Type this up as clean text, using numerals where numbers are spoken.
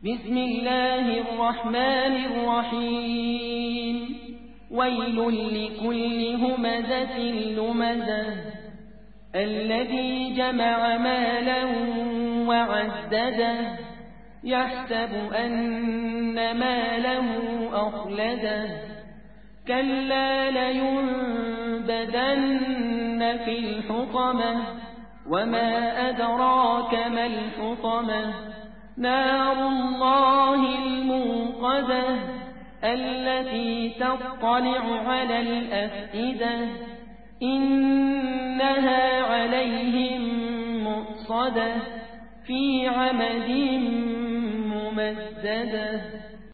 بسم الله الرحمن الرحيم ويل لكل همزة لمزة الذي جمع مالا وعدده يحسب أن ماله أخلده كلا لينبذن في الحطمة وما أدراك ما الحطمة نار الله الموقدة التي تطلع على الأفئدة إنها عليهم مؤصدة في عمد ممددة.